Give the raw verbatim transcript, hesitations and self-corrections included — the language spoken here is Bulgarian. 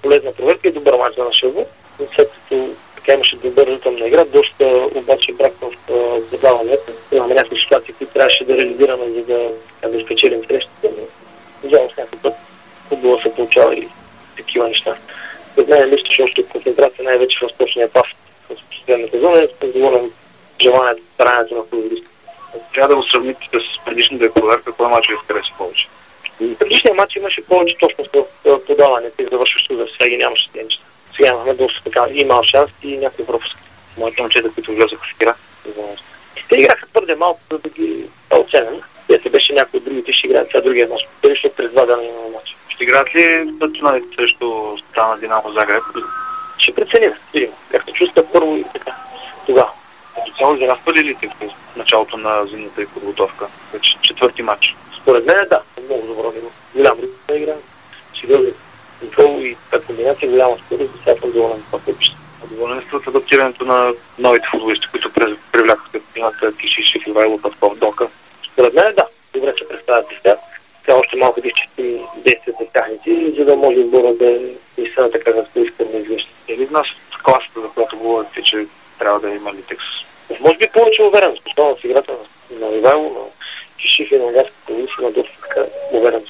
полезна проверка и добър мач за нашия отбор. След като така имаше добър ритъм на игра, доста обаче брак в задаването. Имаме някакви ситуации, които трябваше да реализираме, за да, да спечелим срещата. Жалост някакъв път футбола се получава и такива неща. Пред мен мисля, че още концентрация най-вече в точния пас в последната зона е доволен желанието, старанието на футболиста. Трябва да го сравните с предишната проверка, кой мач ви хареса повече? Предишния матч имаше повече точност в подаването и завършващо за сега ги нямаше тези неща. Сега имаме доста така и мал шанс и някои пропуски. Моите момчета, които влязоха в игра. Те играха твърде малко, за да ги оценим. Те беше някои от другите, ще играят сега другия мач. Те ще през два дена има матч. Ще играят ли пътюналите срещу Стана Динамо Загреб? Ще преценим. Видим. Както чувства първо и така. Тогава. Като цяло зараствали ли те в началото на зимната и подготовка? Вече четвърти матч. Според мен да. Много добро ниво. Голям ритъм да игра. Сериозен контрол и тази комбинация голяма скорост. Сега съм доволен това пътища. Доволен сте от адаптирането на новите футболисти, които привлякаха капитаната Кишишев и Вайло Патков Дока? Според мен да. Добре се представят и сега. Сега още малко да изчистим действията на тяхните, за да може отбора да не са така както искам да извърши. Или в нас класата, за която говорите, че трябва да има Литекс? Може би повече увереност, особено с играта на Ивайло, на Кишишев и на Ляската комисия, на доста така увереност.